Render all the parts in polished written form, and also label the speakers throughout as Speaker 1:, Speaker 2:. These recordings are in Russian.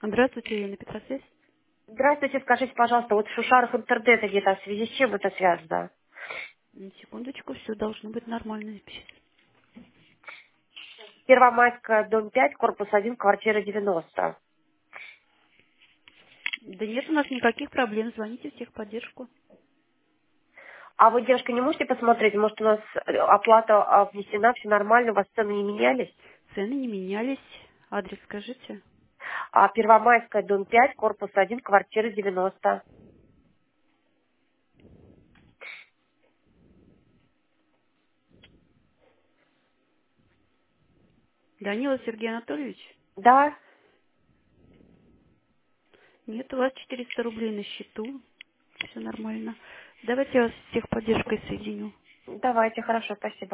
Speaker 1: Здравствуйте, Елена Петросвязь.
Speaker 2: Здравствуйте, скажите, пожалуйста, вот Шушаров интернет где-то, в связи с чем это связано?
Speaker 1: Секундочку, все должно быть нормально сейчас.
Speaker 2: Первомайская, дом 5, корпус 1, квартира 90.
Speaker 1: Да нет у нас никаких проблем, звоните в техподдержку.
Speaker 2: А вы, девушка, не можете посмотреть, может, у нас оплата внесена, все нормально, у вас цены не менялись?
Speaker 1: Цены не менялись. Адрес скажите.
Speaker 2: Первомайская, дом 5, корпус 1, квартира 90.
Speaker 1: Данила Сергей Анатольевич?
Speaker 2: Да,
Speaker 1: Нет, у вас 400 рублей на счету. Все нормально. Давайте я вас с техподдержкой соединю.
Speaker 2: давайте, хорошо, спасибо.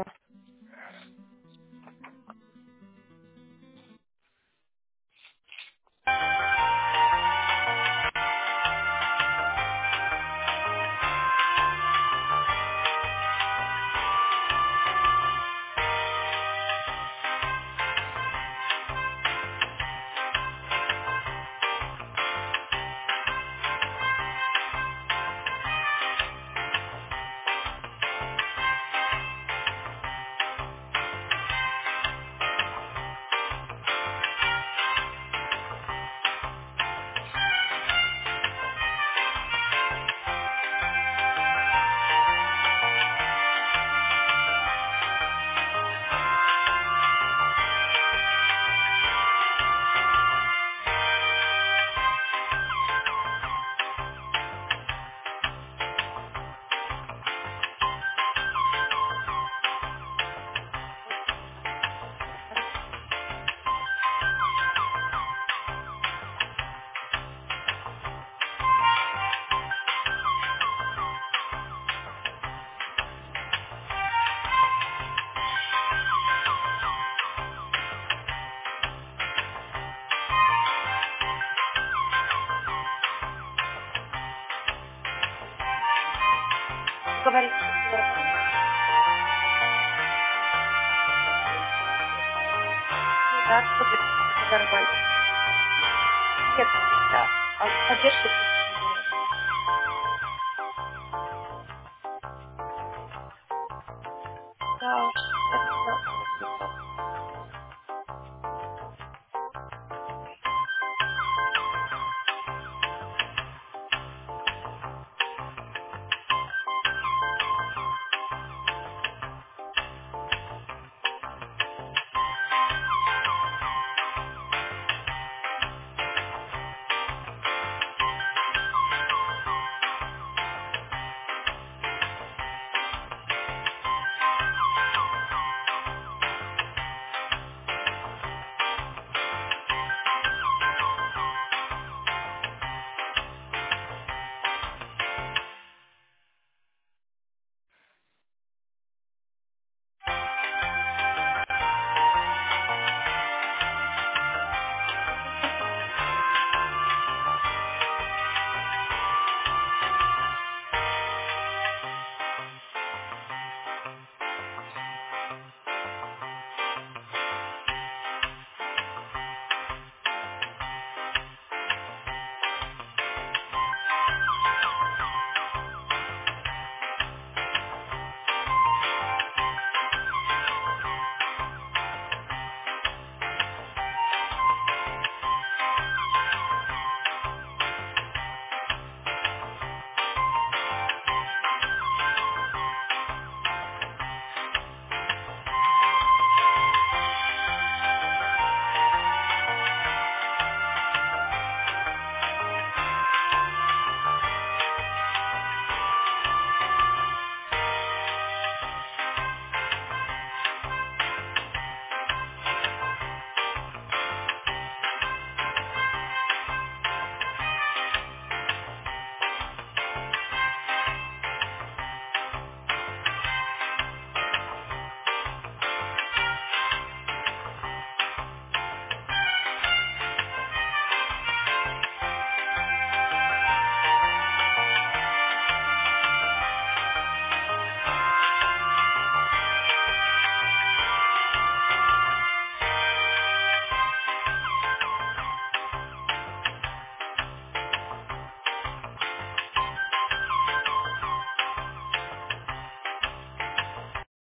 Speaker 2: Говорите, ну да, что это нормально. Нет, да, поддержка